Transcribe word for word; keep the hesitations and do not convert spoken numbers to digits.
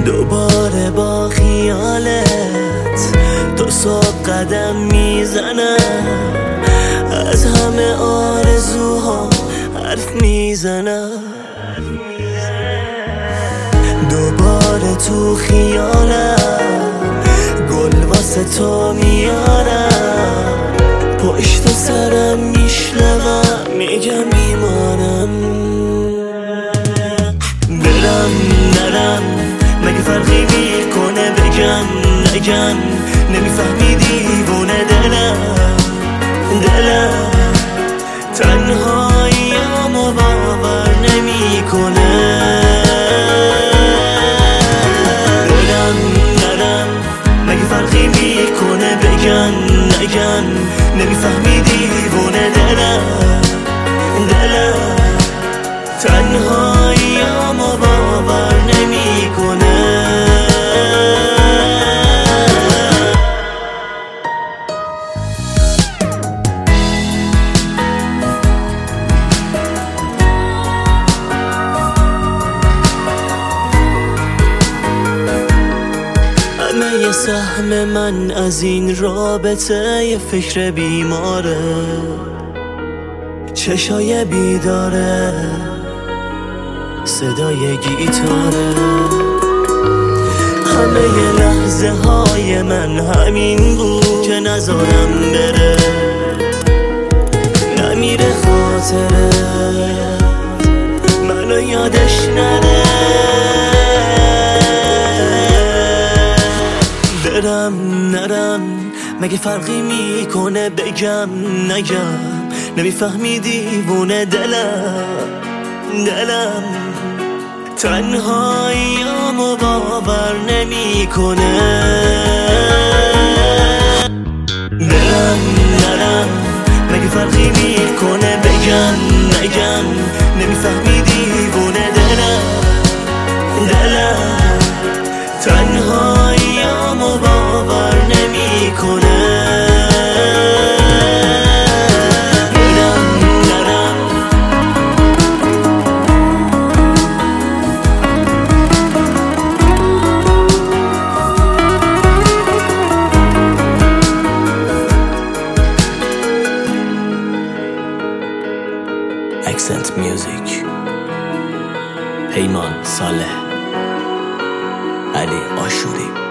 دوباره با خیالت تو صبح قدم میزنم، از همه آرزوها حرف میزنم. دوباره تو خیالم گل واسه تو میارم، پشت سرم میشنوم میگم میمانم. برم نرم مگه فرقی میکنه، بگم نگم نمیفهمی دیوونه دلم دلم تنهاییامو باور نمیکنه. برم نرم مگه فرقی میکنه، بگم نگم نمیفهمی دیوونه دلم دلم تنهاییامو باور نمیکنه. همه یه سهم من از این رابطه یه فکر بیماره، چشای بیداره، صدای گیتاره. همه ی لحظه های من همین بود که نذارم بره، نمیره خاطره منو یادش نره. برم نرم مگه فرقی میکنه، بگم نگم نمیفهمی دیوونه دلم دلم تنهاییامو باور نمیکنه. برم نرم مگه فرقی میکنه، بگم نگم نمیفهمی دیوونه دلم دلم تنهاییامو باور نمیکنه. Accent Music پیمان صالح علی آشوری.